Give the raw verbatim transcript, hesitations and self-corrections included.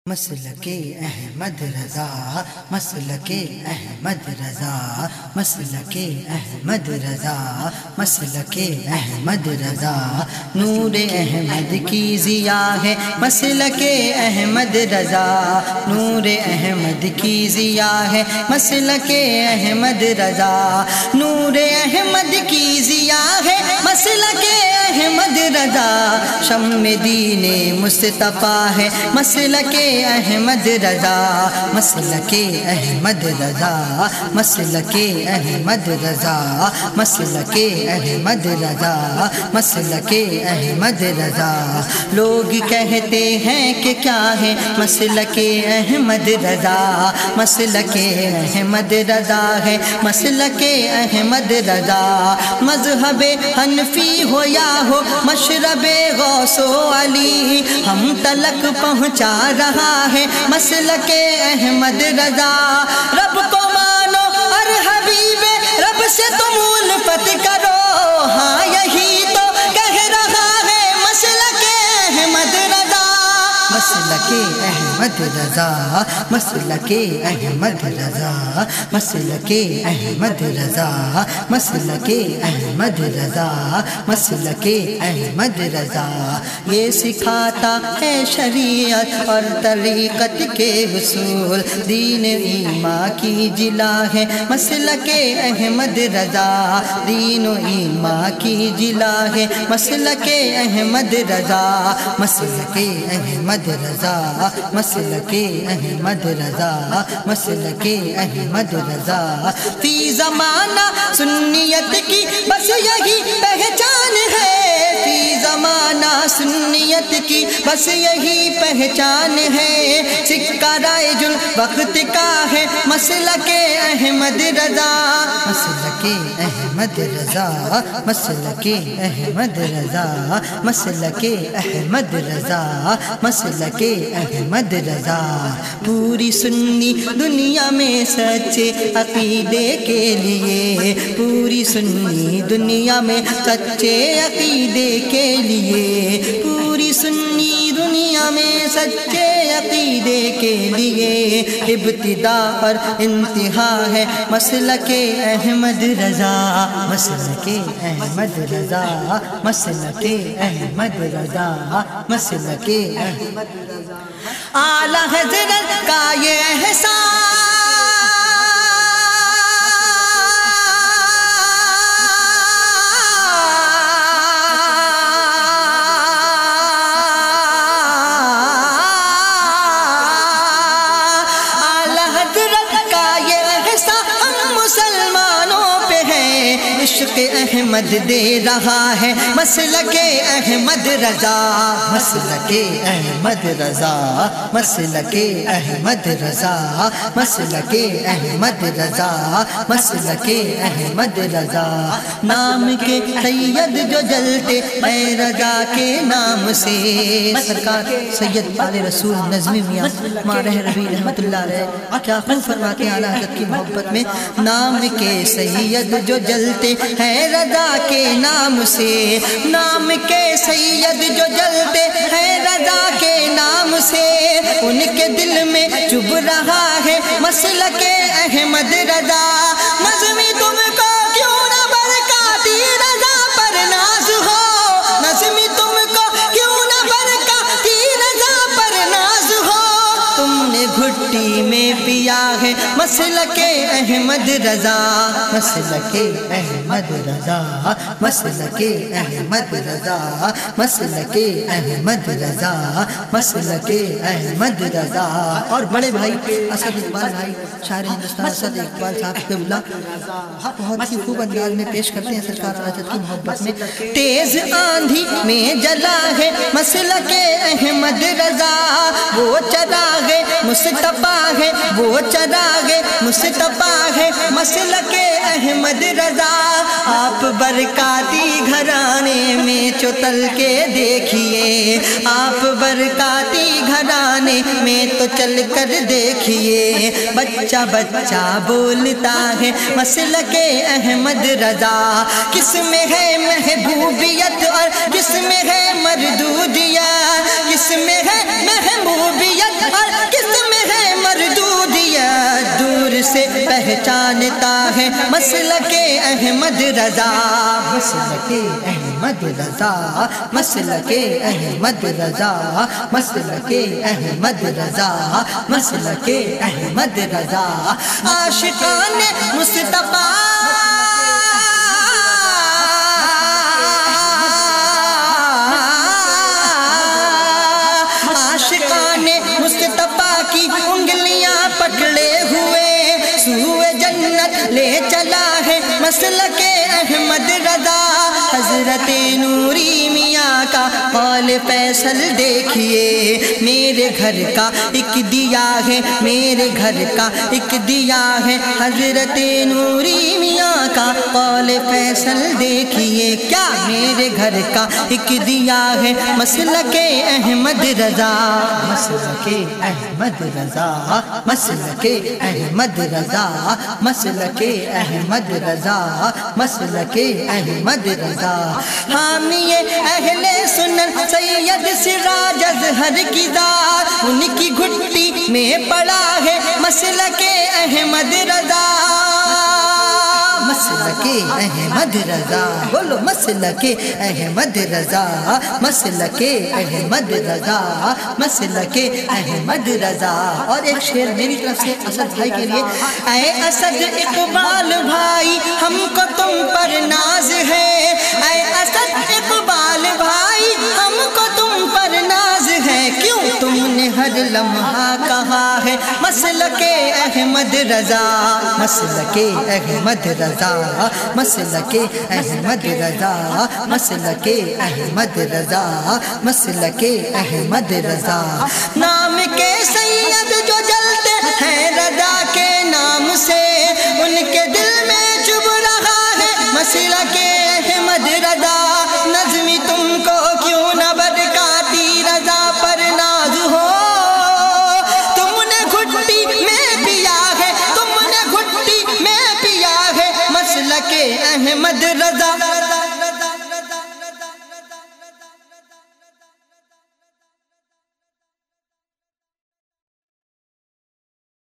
مسلکے احمد رضا مسلکے احمد رضا مسلکے احمد رضا مسلکے احمد رضا نور احمد کی ضیا ہے مسلکے احمد رضا نور احمد کی ضیا ہے مسلکے احمد رضا نور احمد کی ضیا ہے مسلکے احمد رضا شمع دین مصطفیٰ ہے مسلکے احمد رضا مسلکے احمد رضا مسلکے احمد رضا مسلکے احمد رضا مسلکے احمد رضا لوگ کہتے ہیں کہ کیا ہے مسلکے احمد رضا مسلکے احمد رضا ہے مسلکے احمد رضا مذہب حنفی ہو یا ہو مشرب غوث و علی ہم تلک پہنچا رہا ہے مسلکے احمد رضا رب کو مانو اور حبیب رب سے تم الفت کرو ہاں یہی تو کہہ رہا ہے مسلکے احمد رضا مسلکے احمد رضا مسلکے احمد رضا مسلکے احمد رضا مسلکے احمد رضا مسلکے احمد رضا یہ سکھاتا ہے شریعت اور طریقت کے حصول دین ایمان کی جلا ہے مسلکے احمد رضا دین و ایمان کی جلا ہے مسلکے احمد رضا مسلکے احمد رضا مسلکے احمد رضا مسلکے احمد رضا فی زمانہ سنیت کی بس یہی پہچان ہے فی زمانہ سنیت کی بس یہی پہچان ہے سکہ رائج الوقت کا ہے مسلکے احمد رضا مسلکے احمد رضا مسلکے احمد رضا مسلکے احمد رضا مسلکے احمد رضا پوری سنی دنیا میں سچے عقیدے کے لیے پوری سنی دنیا میں سچے عقیدے کے لیے پوری سنی دنیا میں سچے عقیدے کے لیے ابتدا اور انتہا ہے مسلکے احمد رضا مسلکے احمد رضا مسلکے احمد رضا مسلکے احمد رضا اعلیٰ حضرت کا یہ احسان عشق احمد دے رہا ہے مسلکے احمد رضا مسلکے احمد رضا مسلکے احمد رضا مسلکے احمد رضا مسلکے احمد رضا نام کے سید جو جلتے اے رضا کے نام سے سرکار سید پال رسول نظمی میاں مارہ ربی رحمت اللہ علیہ کیا خوب فرماتے ہیں اعلیٰ حضرت کی محبت میں نام کے سید جو جلتے ہے رضا کے نام سے نام کے سید جو جلتے ہیں رضا کے نام سے ان کے دل میں چبھ رہا ہے مسلکے احمد رضا نظمی تم کو کیوں نہ برکاتی رضا پر ناز ہو نظمی تم کو کیوں نہ برکاتی رضا پر ناز ہو تم نے گھٹی میں پیا ہے مسلکے احمد رضا مسلکے احمد رضا مسلکے احمد رضا مسلکے احمد رضا مسلکے احمد رضا اور بڑے بھائی اسد اقبال بھائی شاعر ہندوستان اسد اقبال صاحب کے اللہ بہت ہی خوب انداز میں پیش کرتے ہیں سرکار حضرت کی محبت میں تیز آندھی میں جلا ہے مسلکے احمد رضا وہ چراغ مصطفیٰ ہے وہ چراغ مصطفیٰ ہے مسلکے احمد رضا آپ برکاتی گھرانے میں چتل کے دیکھیے آپ برکاتی گھرانے میں تو چل کر دیکھیے بچہ بچہ بولتا ہے مسلکے احمد رضا کس میں ہے محبوبیت اور کس میں ہے مردودیت کس میں ہے محبوبیت اور سے پہچانتا ہے مسلک احمد رضا مسلک احمد رضا مسلک احمد رضا مسلک احمد رضا مسلک احمد رضا عاشقان مصطفیٰ عاشقان مصطفیٰ کی انگلیاں پکڑے ہوئے سوئے جنت لے چلا ہے مسلک احمد رضا حضرت نوری میاں کا قول فیصل دیکھیے میرے گھر کا ایک دیا ہے میرے گھر کا ایک دیا ہے حضرت نوری میاں کا قول فیصل دیکھیے کیا میرے گھر کا ایک دیا ہے مسلک احمد رضا مسلک احمد رضا مسلک احمد رضا مسلک احمد رضا مسلک احمد رضا حامی اہل سنن سید سراج اظہر کی ذات ان کی گھٹی میں پڑا ہے مسلک احمد رضا مسلک احمد رضا بولو مسلک احمد رضا مسلک احمد رضا مسلک احمد رضا اور ایک شعر میری طرف سے اسد بھائی کے لیے اے اسد اقبال بھائی ہم کو تم پر ناز ہے اے اسد اقبال بھائی ہم کو تم پر ناز ہے کیوں تم نے ہر لمحہ کہا ہے مسلک احمد رضا مسلک احمد رضا مسلک احمد رضا مسلک احمد رضا مسلک احمد رضا نام کے سید جو جلتے ہیں رضا کے نام سے ان کے دل میں چبھ رہا ہے مسلک احمد رضا